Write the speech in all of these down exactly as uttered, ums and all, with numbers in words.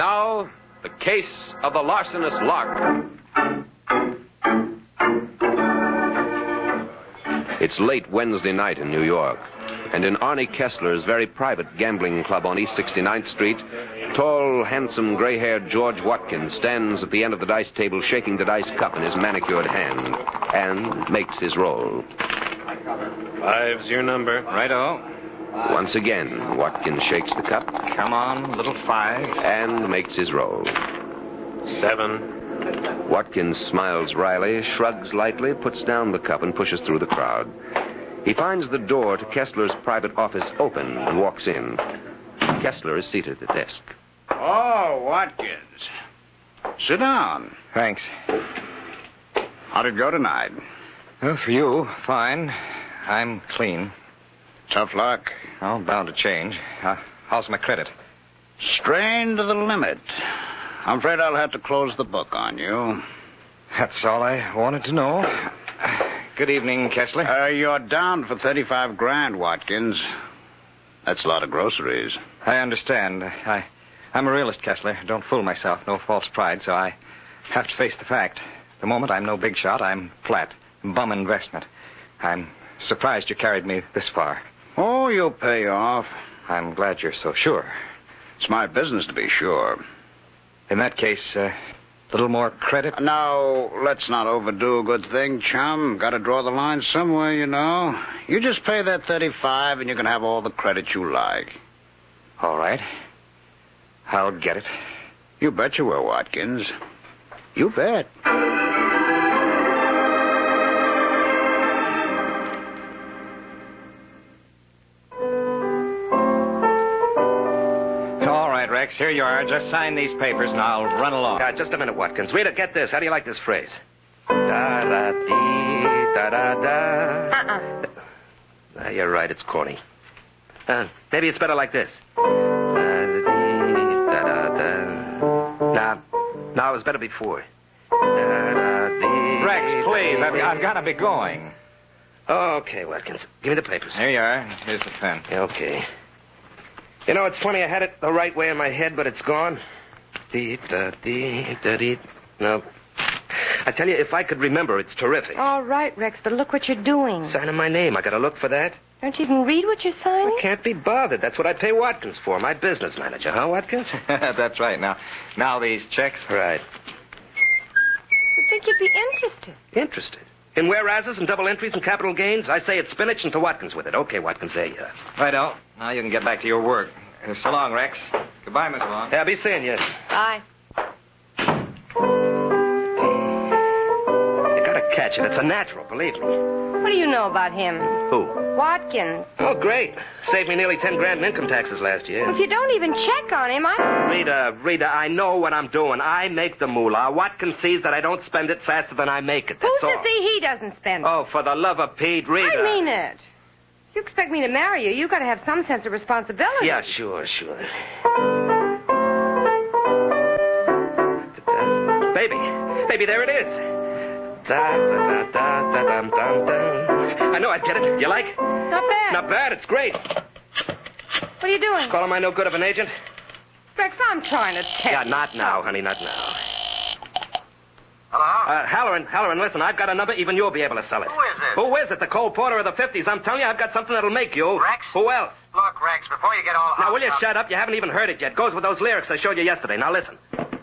now, the case of the larcenous lark. It's late Wednesday night in New York, and in Arnie Kessler's very private gambling club on East sixty-ninth Street, tall, handsome, gray-haired George Watkins stands at the end of the dice table shaking the dice cup in his manicured hand and makes his roll. Five's your number. Righto. Once again, Watkins shakes the cup. Come on, little five. And makes his roll. Seven. Watkins smiles wryly, shrugs lightly, puts down the cup, and pushes through the crowd. He finds the door to Kessler's private office open and walks in. Kessler is seated at the desk. Oh, Watkins. Sit down. Thanks. How'd it go tonight? Well, for you, fine. I'm clean. Tough luck. Oh, bound to change. Uh, how's my credit? Strained to the limit. I'm afraid I'll have to close the book on you. That's all I wanted to know. Good evening, Kessler. Uh, you're down for thirty-five grand, Watkins. That's a lot of groceries. I understand. I, I'm a realist, Kessler. Don't fool myself. No false pride, so I have to face the fact. The moment I'm no big shot, I'm flat. Bum investment. I'm surprised you carried me this far. Oh, you'll pay off. I'm glad you're so sure. It's my business to be sure. In that case, a uh, little more credit? Now, let's not overdo a good thing, chum. Got to draw the line somewhere, you know. You just pay that thirty-five, and you can have all the credit you like. All right. I'll get it. You bet you will, Watkins. You bet. Rex, here you are. Just sign these papers and I'll run along. Uh, just a minute, Watkins. Rita, get this. How do you like this phrase? Da-da-dee, da-da-da. Uh-uh. Uh, you're right. It's corny. Uh, maybe it's better like this. Da-da-dee, da-da-da. Nah, no, it was better before. Da-da-dee. Rex, please. I've, I've got to be going. Okay, Watkins. Give me the papers. Here you are. Here's the pen. Okay. You know, it's funny, I had it the right way in my head, but it's gone. Dee, da, dee, da, dee. No. I tell you, if I could remember, it's terrific. All right, Rex, but look what you're doing. Signing my name. I gotta look for that. Don't you even read what you're signing? I can't be bothered. That's what I pay Watkins for, my business manager, huh, Watkins? That's right. Now, now these checks. Right. You'd think you'd be interested. Interested? In whereases and double entries and capital gains? I say it's spinach and to Watkins with it. Okay, Watkins, there you are. Righto. Now you can get back to your work. Uh, so long, Rex. Goodbye, Miss Long. Yeah, be seeing you. Bye. You gotta catch it. It's a natural, believe me. What do you know about him? Who? Watkins. Oh, great. Saved me nearly ten grand in income taxes last year. If you don't even check on him, I... Rita, Rita, I know what I'm doing. I make the moolah. Watkins sees that I don't spend it faster than I make it. That's Who's all. to see he doesn't spend it? Oh, for the love of Pete, Rita. I mean it. If you expect me to marry you, you got to have some sense of responsibility. Yeah, sure, sure. Baby, baby, there it is. Da, da, da, da, da, dum, dum, dum. I know I'd get it. You like? Not bad. Not bad. It's great. What are you doing? Calling my no good of an agent? Rex, I'm trying to tell Yeah, you. not now, honey, not now. Hello? Uh, Halloran, Halloran, listen, I've got a number. Even you'll be able to sell it. Who is it? Who is it? The Cole Porter of the fifties. I'm telling you, I've got something that'll make you. Rex? Who else? Look, Rex, before you get all... Now, will you up... shut up? You haven't even heard it yet. Goes with those lyrics I showed you yesterday. Now, listen.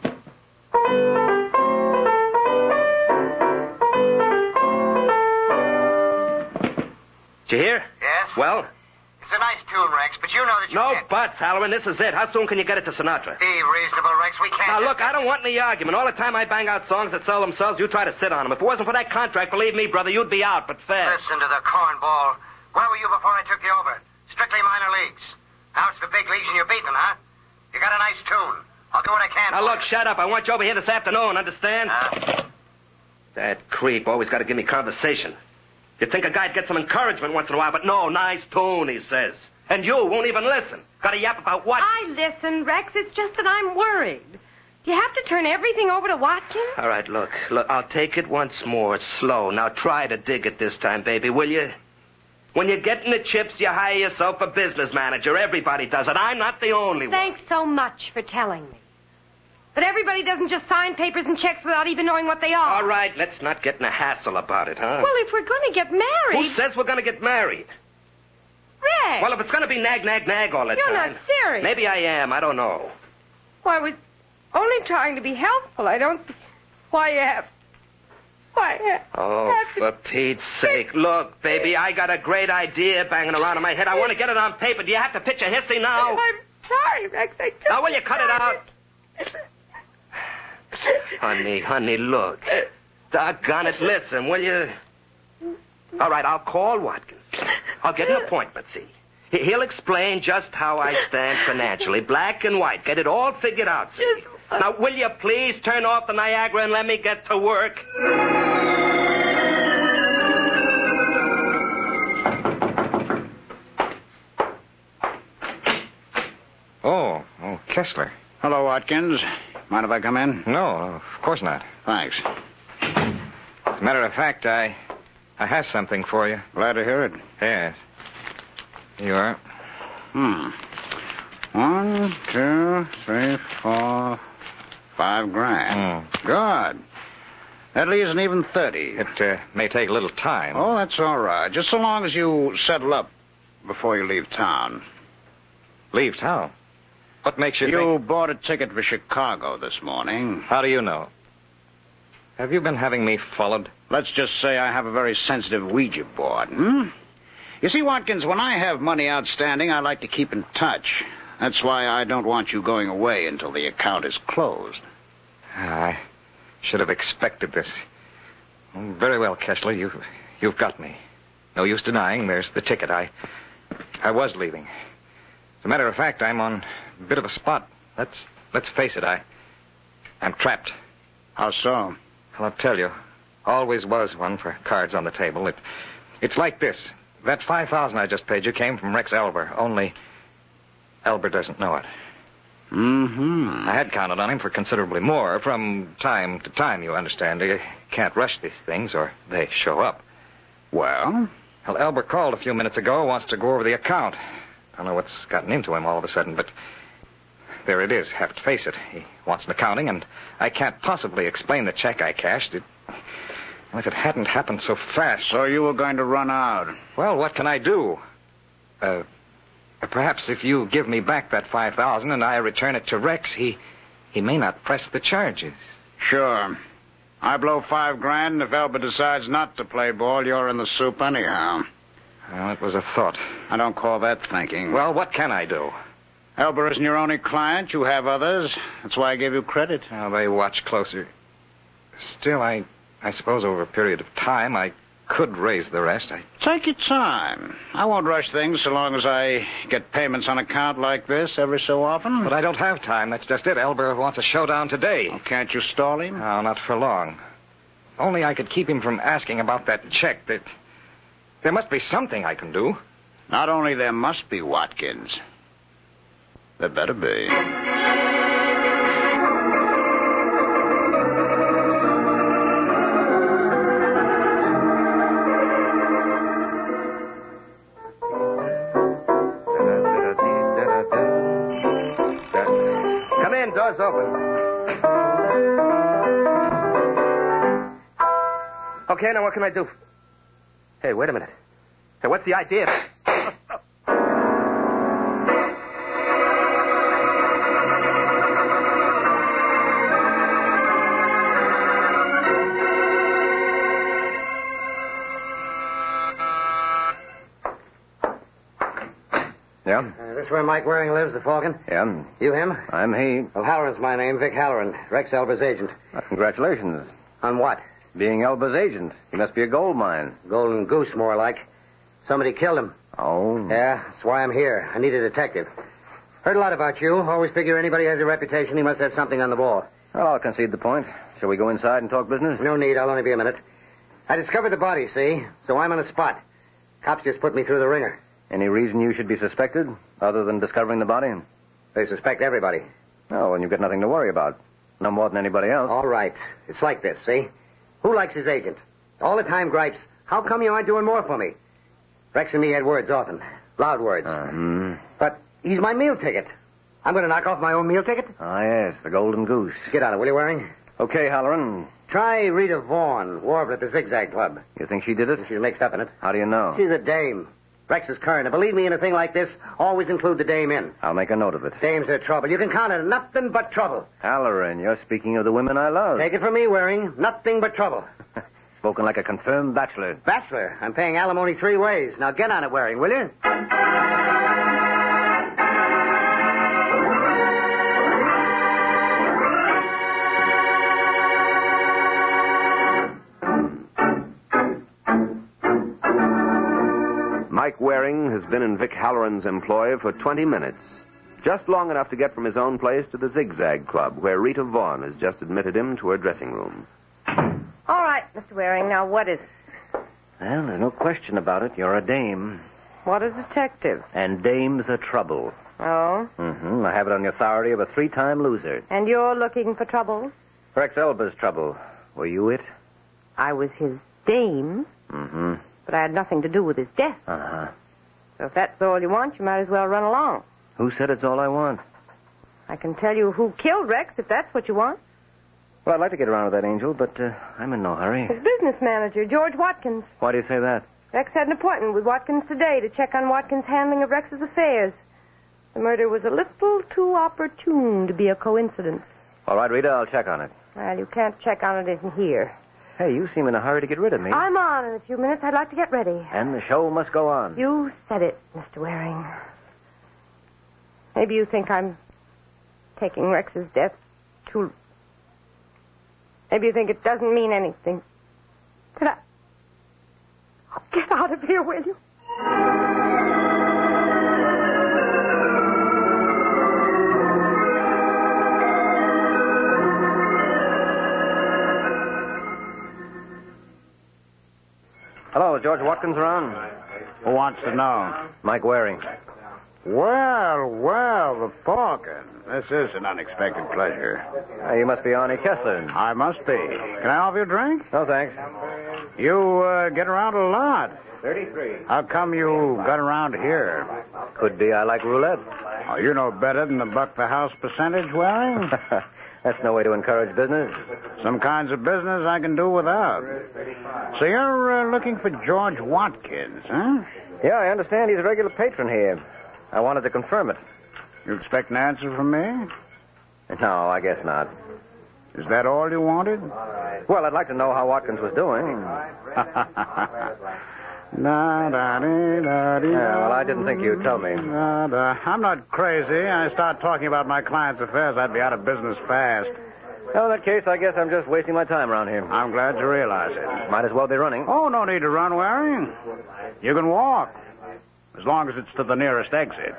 Did you hear? Yes? Well? It's a nice tune, Rex, but you know that you No can't... buts, Halloran. This is it. How soon can you get it to Sinatra? Be reasonable, Rex. We can't... Now, just- look, I don't want any argument. All the time I bang out songs that sell themselves, you try to sit on them. If it wasn't for that contract, believe me, brother, you'd be out, but fast. Listen to the cornball. Where were you before I took you over? Strictly minor leagues. Now it's the big leagues and you're beating them, huh? You got a nice tune. I'll do what I can Now, for look, you. shut up. I want you over here this afternoon, understand? Huh? That creep always got to give me conversation. You'd think a guy'd get some encouragement once in a while, but no, nice tune, he says. And you won't even listen. Got to yap about what? I listen, Rex. It's just that I'm worried. Do you have to turn everything over to Watkins? All right, look. Look, I'll take it once more, slow. Now try to dig it this time, baby, will you? When you get in the chips, you hire yourself a business manager. Everybody does it. I'm not the only one. Thanks so much for telling me. That everybody doesn't just sign papers and checks without even knowing what they are. All right, let's not get in a hassle about it, huh? Well, if we're going to get married... Who says we're going to get married? Rex! Well, if it's going to be nag, nag, nag all the You're time... not serious. Maybe I am. I don't know. Well, I was only trying to be helpful. I don't see why you have... Why you have... Oh, have to... for Pete's sake. Look, baby, I got a great idea banging around in my head. I want to get it on paper. Do you have to pitch a hissy now? I'm sorry, Rex. I just... Now, will you cut it out? Honey, honey, look. Doggone it, listen, will you? All right, I'll call Watkins. I'll get an appointment, see. He- He'll explain just how I stand financially, black and white. Get it all figured out, see. Now, will you please turn off the Niagara and let me get to work? Oh, oh, Kessler. Hello, Watkins. Mind if I come in? No, of course not. Thanks. As a matter of fact, I I have something for you. Glad to hear it. Yes. Here you are. Hmm. One, two, three, four, five grand. Hmm. Good. That leaves an even thirty. It uh, may take a little time. Oh, that's all right. Just so long as you settle up before you leave town. Leave town? What makes you You think... bought a ticket for Chicago this morning. How do you know? Have you been having me followed? Let's just say I have a very sensitive Ouija board, hmm? You see, Watkins, when I have money outstanding, I like to keep in touch. That's why I don't want you going away until the account is closed. I should have expected this. Very well, Kessler, you, you've got me. No use denying there's the ticket. I, I was leaving. As a matter of fact, I'm on a bit of a spot. Let's, let's face it, I, I'm trapped. How so? Well, I'll tell you. Always was one for cards on the table. It, it's like this. That five thousand I just paid you came from Rex Elber. Only Elber doesn't know it. Mm-hmm. I had counted on him for considerably more from time to time, you understand. You can't rush these things or they show up. Well? Well, Elber called a few minutes ago, wants to go over the account. I don't know what's gotten into him all of a sudden, but there it is. Have to face it. He wants an accounting, and I can't possibly explain the check I cashed. It, well, if it hadn't happened so fast... So you were going to run out? Well, what can I do? Uh, perhaps if you give me back that five thousand and I return it to Rex, he, he may not press the charges. Sure. I blow five grand, and if Elber decides not to play ball, you're in the soup anyhow. Well, it was a thought. I don't call that thinking. Well, what can I do? Elber isn't your only client. You have others. That's why I gave you credit. Well, they watch closer. Still, I, I suppose over a period of time, I could raise the rest. I... Take your time. I won't rush things so long as I get payments on account like this every so often. But I don't have time. That's just it. Elber wants a showdown today. Well, can't you stall him? No, not for long. If only I could keep him from asking about that check. That there must be something I can do. Not only there must be, Watkins. There better be. Come in, door's open. Okay, now what can I do? Hey, wait a minute. Hey, what's the idea? Yeah? Uh, this where Mike Waring lives, the Falcon? Yeah. You him? I'm he. Well, Halloran's my name, Vic Halloran, Rex Elber's agent. Uh, congratulations. On what? Being Elba's agent. He must be a gold mine. Golden Goose, more like. Somebody killed him. Oh? Yeah, that's why I'm here. I need a detective. Heard a lot about you. Always figure anybody has a reputation, he must have something on the ball. Well, I'll concede the point. Shall we go inside and talk business? No need. I'll only be a minute. I discovered the body, see? So I'm on the spot. Cops just put me through the ringer. Any reason you should be suspected, other than discovering the body? They suspect everybody. Oh, and you've got nothing to worry about. No more than anybody else. All right. It's like this, see? Who likes his agent? All the time gripes. How come you aren't doing more for me? Rex and me had words often. Loud words. Uh, hmm. But he's my meal ticket. I'm going to knock off my own meal ticket. Ah, yes, the Golden Goose. Get on it, will you, Waring? Okay, Halloran. Try Rita Vaughn, warbler at the Zigzag Club. You think she did it? She's mixed up in it. How do you know? She's a dame. Rex is current. And believe me, in a thing like this, always include the dame in. I'll make a note of it. Dames are trouble. You can count on nothing but trouble. Halloran, you're speaking of the women I love. Take it from me, Waring. Nothing but trouble. Spoken like a confirmed bachelor. Bachelor. I'm paying alimony three ways. Now get on it, Waring, will you? Mike Waring has been in Vic Halloran's employ for twenty minutes. Just long enough to get from his own place to the Zigzag Club, where Rita Vaughn has just admitted him to her dressing room. All right, Mister Waring, now what is it? Well, there's no question about it. You're a dame. What a detective. And dames are trouble. Oh? Mm-hmm. I have it on the authority of a three-time loser. And you're looking for trouble? Rex Elba's trouble. Were you it? I was his dame, Mm-hmm. but I had nothing to do with his death. Uh-huh. So if that's all you want, you might as well run along. Who said it's all I want? I can tell you who killed Rex if that's what you want. Well, I'd like to get around to that, Angel, but uh, I'm in no hurry. His business manager, George Watkins. Why do you say that? Rex had an appointment with Watkins today to check on Watkins' handling of Rex's affairs. The murder was a little too opportune to be a coincidence. All right, Rita, I'll check on it. Well, you can't check on it in here. Hey, you seem in a hurry to get rid of me. I'm on in a few minutes. I'd like to get ready. And the show must go on. You said it, Mister Waring. Maybe you think I'm taking Rex's death too... Maybe you think it doesn't mean anything. But I... Oh, get out of here, will you? Hello, is George Watkins around? Who wants to know? Mike Waring. Well, well, the Falcon. This is an unexpected pleasure. Uh, you must be Arnie Kessler. I must be. Can I offer you a drink? No, thanks. You uh, get around a lot. thirty-three. How come you got around here? Could be I like roulette. Oh, you know better than the buck the house percentage, Waring. That's no way to encourage business. Some kinds of business I can do without. So you're uh, looking for George Watkins, huh? Yeah, I understand he's a regular patron here. I wanted to confirm it. You expect an answer from me? No, I guess not. Is that all you wanted? Well, I'd like to know how Watkins was doing. Yeah, well, I didn't think you'd tell me. I'm not crazy. I start talking about my client's affairs, I'd be out of business fast. Well, in that case, I guess I'm just wasting my time around here. I'm glad you realize it. Might as well be running. Oh, no need to run, Waring. You can walk, as long as it's to the nearest exit.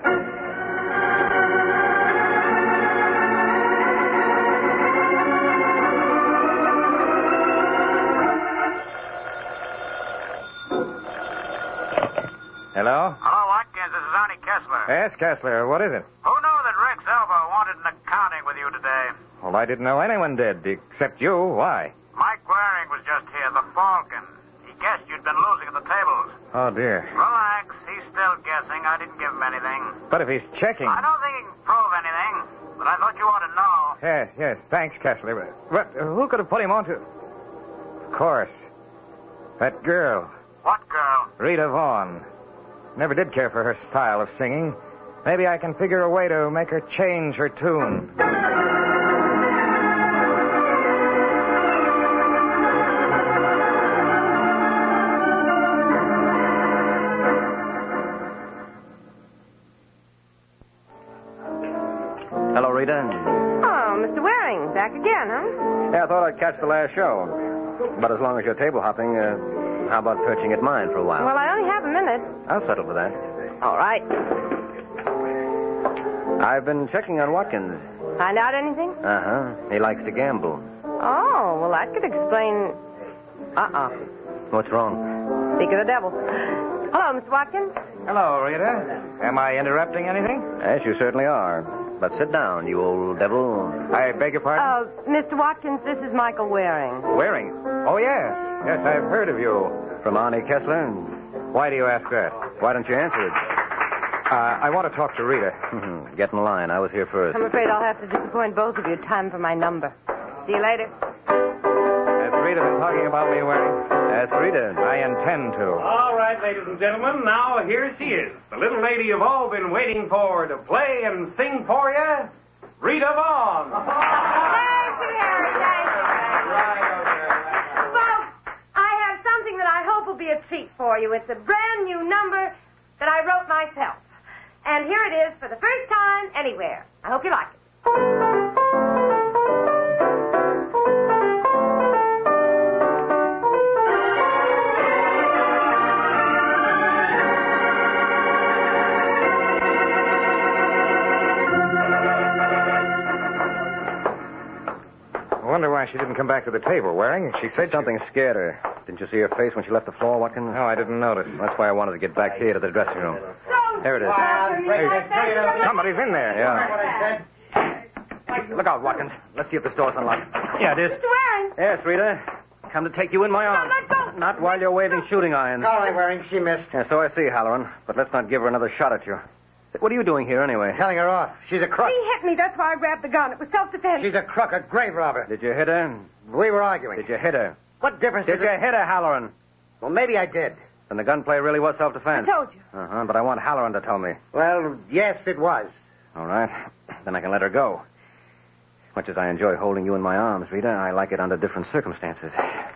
Hello? Hello, Watkins. This is Arnie Kessler. Yes, Kessler. What is it? Who knew that Rex Elba wanted an accounting with you today? Well, I didn't know anyone did, except you. Why? Mike Waring was just here, the Falcon. He guessed you'd been losing at the tables. Oh, dear. Relax. He's still guessing. I didn't give him anything. But if he's checking... I don't think he can prove anything, but I thought you ought to know. Yes, yes. Thanks, Kessler. But, but who could have put him on to... Of course. That girl. What girl? Rita Vaughn. Never did care for her style of singing. Maybe I can figure a way to make her change her tune. Hello, Rita. Oh, Mister Waring, back again, huh? Yeah, I thought I'd catch the last show. But as long as you're table hopping, uh, how about perching at mine for a while? Well, I only have a minute. I'll settle for that. All right. I've been checking on Watkins. Find out anything? Uh-huh. He likes to gamble. Oh, well, that could explain... Uh-uh. What's wrong? Speak of the devil. Hello, Mister Watkins. Hello, Rita. Am I interrupting anything? Yes, you certainly are. But sit down, you old devil. I beg your pardon? Uh, Mister Watkins, this is Michael Waring. Waring? Oh, yes. Yes, I've heard of you. From Arnie Kessler. Why do you ask that? Why don't you answer it? Uh, I want to talk to Rita. Get in line. I was here first. I'm afraid I'll have to disappoint both of you. Time for my number. See you later. Has Rita been talking about me, Waring? Ask Rita. I intend to. All right, ladies and gentlemen, now here she is. The little lady you've all been waiting for to play and sing for you, Rita Vaughn. Thank you, Harry. Thank you. Folks, I have something that I hope will be a treat for you. It's a brand new number that I wrote myself. And here it is for the first time anywhere. I hope you like it. I wonder why she didn't come back to the table, Waring. She said Something scared her. Didn't you see her face when she left the floor, Watkins? No, I didn't notice. That's why I wanted to get back here to the dressing room. There it is. Somebody's in there. Yeah. Look out, Watkins. Let's see if the door's unlocked. Yeah, it is. Mister Waring. Yes, Rita. Come to take you in my arms. let go. Not while you're waving shooting irons. All right, Waring, she missed. Yeah, so I see, Halloran. But let's not give her another shot at you. What are you doing here, anyway? Telling her off. She's a crook. He hit me. That's why I grabbed the gun. It was self-defense. She's a crook, a grave robber. Did you hit her? We were arguing. Did you hit her? What difference Did does you it... hit her, Halloran? Well, maybe I did. Then the gunplay really was I self-defense. told you. Uh-huh, but I want Halloran to tell me. Well, yes, it was. All right. Then I can let her go. Much as I enjoy holding you in my arms, Rita, I like it under different circumstances.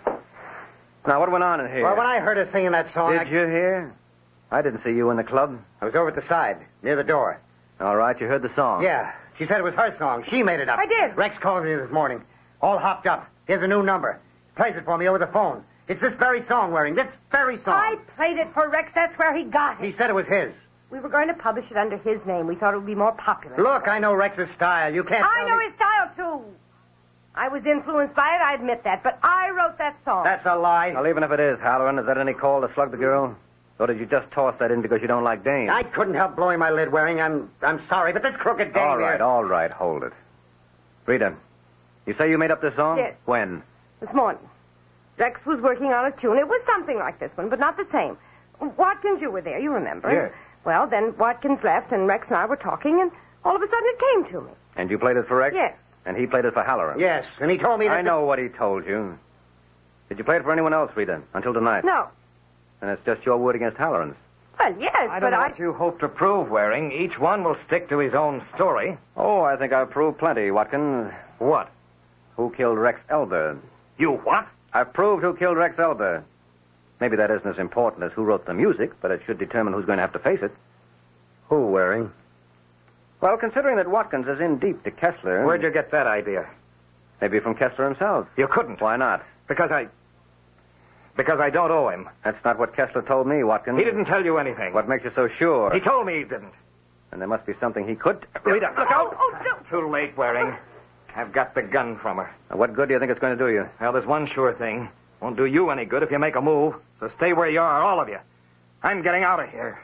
Now, what went on in here? Well, when I heard her singing that song, Did I... you hear? I didn't see you in the club. I was over at the side, near the door. All right, you heard the song. Yeah, she said it was her song. She made it up. I did. Rex called me this morning, all hopped up. Here's a new number. Plays it for me over the phone. It's this very song, Waring. This very song. I played it for Rex. That's where he got He it. said it was his. We were going to publish it under his name. We thought it would be more popular. Look, I know Rex's style. You can't I tell know me... his style, too. I was influenced by it, I admit that. But I wrote that song. That's a lie. Well, even if it is, Halloran, is that any call to slug the girl? Or did you just toss that in because you don't like Dane? I couldn't help blowing my lid, Waring. I'm I'm sorry, but this crooked dame All right, here... all right, hold it. Rita, you say you made up this song? Yes. When? This morning. Rex was working on a tune. It was something like this one, but not the same. Watkins, you were there, you remember. Yes. Well, then Watkins left, and Rex and I were talking, and all of a sudden it came to me. And you played it for Rex? Yes. And he played it for Halloran? Yes, and he told me that... I know what he told you. Did you play it for anyone else, Rita, until tonight? No. And it's just your word against Halloran's. Well, yes, I but don't know I... what you hope to prove, Waring. Each one will stick to his own story. Oh, I think I've proved plenty, Watkins. What? Who killed Rex Elder? You what? I've proved who killed Rex Elder. Maybe that isn't as important as who wrote the music, but it should determine who's going to have to face it. Who, Waring? Well, considering that Watkins is in deep to Kessler... Where'd you get that idea? Maybe from Kessler himself. You couldn't. Why not? Because I... Because I don't owe him. That's not what Kessler told me, Watkins. He didn't tell you anything. What makes you so sure? He told me he didn't. And there must be something he could... Rita, look out! Oh, don't... Too late, Waring. I've got the gun from her. Now, what good do you think it's going to do you? Well, there's one sure thing. Won't do you any good if you make a move. So stay where you are, all of you. I'm getting out of here.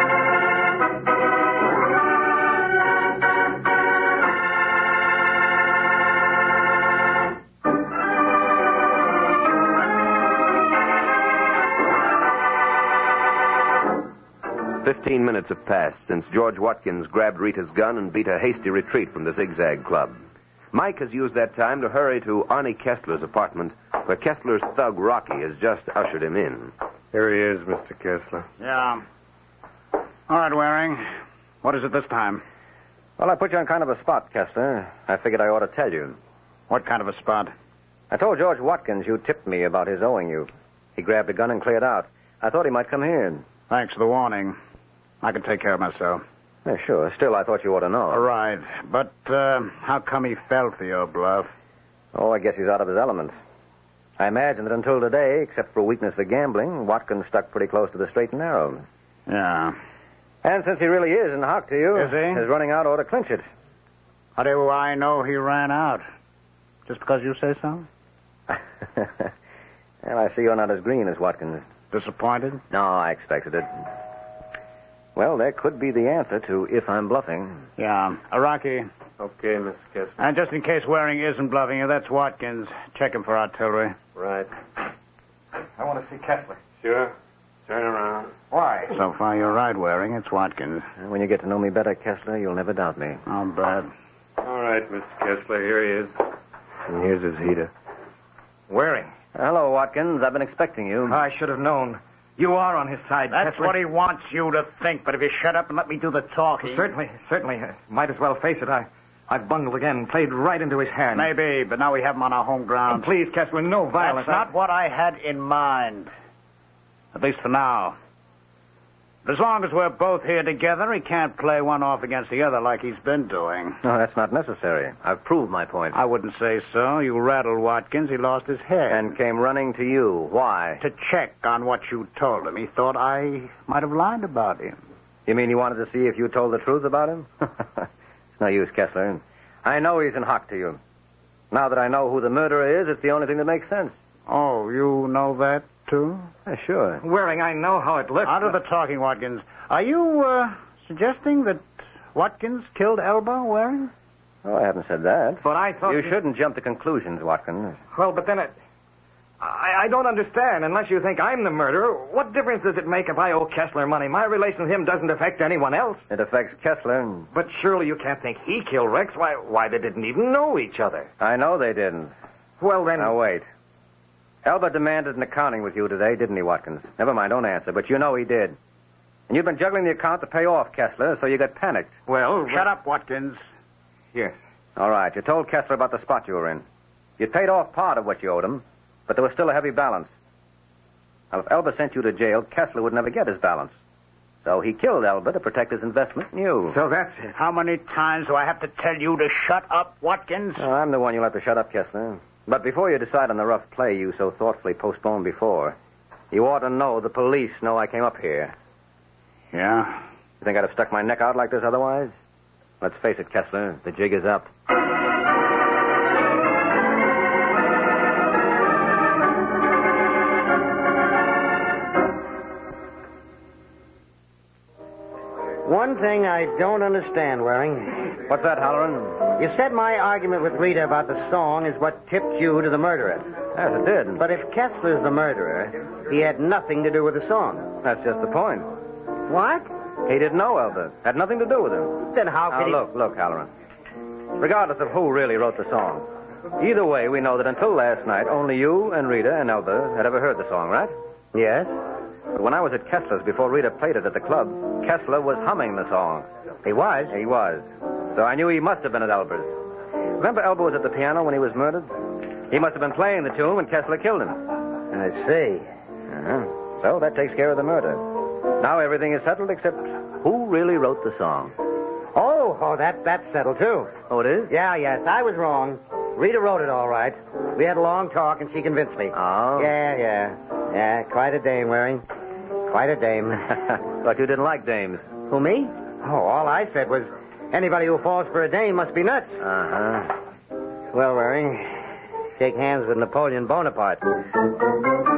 Fifteen minutes have passed since George Watkins grabbed Rita's gun and beat a hasty retreat from the Zigzag Club. Mike has used that time to hurry to Arnie Kessler's apartment, where Kessler's thug Rocky has just ushered him in. Here he is, Mister Kessler. Yeah. All right, Waring. What is it this time? Well, I put you on kind of a spot, Kessler. I figured I ought to tell you. What kind of a spot? I told George Watkins you tipped me about his owing you. He grabbed a gun and cleared out. I thought he might come here. Thanks for the warning. I can take care of myself. Yeah, sure. Still, I thought you ought to know. All right. But uh, how come he fell for your bluff? Oh, I guess he's out of his element. I imagine that until today, except for a weakness for gambling, Watkins stuck pretty close to the straight and narrow. Yeah. And since he really is in hock to you, Is he? his running out ought to clinch it. How do I know he ran out? Just because you say so? Well, I see you're not as green as Watkins. Disappointed? No, I expected it. Well, there could be the answer to if I'm bluffing. Yeah. Uh, Rocky. Okay, Mister Kessler. And just in case Waring isn't bluffing you, that's Watkins. Check him for artillery. Right. I want to see Kessler. Sure. Turn around. Why? So far, you're right, Waring. It's Watkins. And when you get to know me better, Kessler, you'll never doubt me. Not bad. All right, Mister Kessler, here he is. And here's his heater. Waring. Hello, Watkins. I've been expecting you. I should have known. You are on his side, That's Kessler. what he wants you to think, but if you shut up and let me do the talking... Certainly, certainly. Uh, might as well face it. I, I've bungled again, played right into his hands. Maybe, but now we have him on our home ground. Oh, please, Kessler, no violence. That's not what I had in mind. At least for now. But as long as we're both here together, he can't play one off against the other like he's been doing. No, that's not necessary. I've proved my point. I wouldn't say so. You rattled Watkins. He lost his head. And came running to you. Why? To check on what you told him. He thought I might have lied about him. You mean you wanted to see if you told the truth about him? It's no use, Kessler. I know he's in hock to you. Now that I know who the murderer is, it's the only thing that makes sense. Oh, you know that, too? Yeah, sure. Waring, I know how it looks. Out of the talking, Watkins. Are you, uh, suggesting that Watkins killed Elba, Waring? Oh, I haven't said that. But I thought... You shouldn't jump to conclusions, Watkins. Well, but then it... I, I don't understand. Unless you think I'm the murderer, what difference does it make if I owe Kessler money? My relation with him doesn't affect anyone else. It affects Kessler. And... But surely you can't think he killed Rex. Why, why, they didn't even know each other. I know they didn't. Well, then... Now, wait. Elba demanded an accounting with you today, didn't he, Watkins? Never mind, don't answer, but you know he did. And you've been juggling the account to pay off Kessler, so you got panicked. Well... Shut up, Watkins. Yes. All right, you told Kessler about the spot you were in. You'd paid off part of what you owed him, but there was still a heavy balance. Now, if Elba sent you to jail, Kessler would never get his balance. So he killed Elba to protect his investment in you. So that's it. How many times do I have to tell you to shut up, Watkins? Oh, I'm the one you'll have to shut up, Kessler. But before you decide on the rough play you so thoughtfully postponed before, you ought to know the police know I came up here. Yeah? You think I'd have stuck my neck out like this otherwise? Let's face it, Kessler, the jig is up. One thing I don't understand, Waring. What's that, Halloran? You said my argument with Rita about the song is what tipped you to the murderer. Yes, it did. But if Kessler's the murderer, he had nothing to do with the song. That's just the point. What? He didn't know Elba. Had nothing to do with him. Then how Now, could he... look, look, Halloran. Regardless of who really wrote the song, either way, we know that until last night, only you and Rita and Elba had ever heard the song, right? Yes? But when I was at Kessler's before Rita played it at the club, Kessler was humming the song. He was? He was. So I knew he must have been at Elba's. Remember Elba was at the piano when he was murdered? He must have been playing the tune when Kessler killed him. I see. Uh-huh. So that takes care of the murder. Now everything is settled except who really wrote the song. Oh, oh, that that's settled, too. Oh, it is? Yeah, yes, I was wrong. Rita wrote it all right. We had a long talk, and she convinced me. Oh? Yeah, yeah. Yeah, quite a dame, Waring. Quite a dame. But you didn't like dames. Who, me? Oh, all I said was anybody who falls for a dame must be nuts. Uh-huh. Well, Waring, shake hands with Napoleon Bonaparte.